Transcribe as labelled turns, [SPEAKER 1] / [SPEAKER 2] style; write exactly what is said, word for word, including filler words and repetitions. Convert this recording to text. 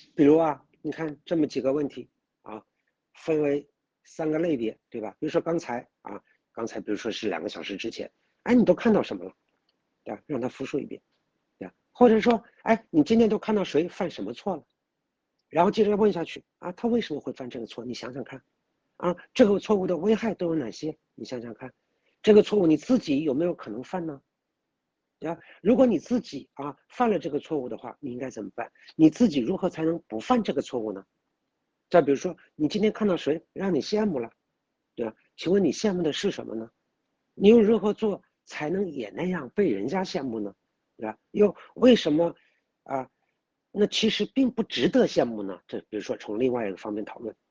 [SPEAKER 1] 比如啊，你看这么几个问题啊，分为三个类别，对吧？比如说刚才啊，刚才比如说是两个小时之前，哎，你都看到什么了？对吧？让他复述一遍，对吧？或者说，哎，你今天都看到谁犯什么错了？然后接着问下去啊，他为什么会犯这个错？你想想看，啊，这个错误的危害都有哪些？你想想看，这个错误你自己有没有可能犯呢？对吧？如果你自己啊犯了这个错误的话，你应该怎么办？你自己如何才能不犯这个错误呢？再比如说，你今天看到谁让你羡慕了，对吧？请问你羡慕的是什么呢？你又如何做才能也那样被人家羡慕呢？对吧？又为什么啊？那其实并不值得羡慕呢？这比如说从另外一个方面讨论。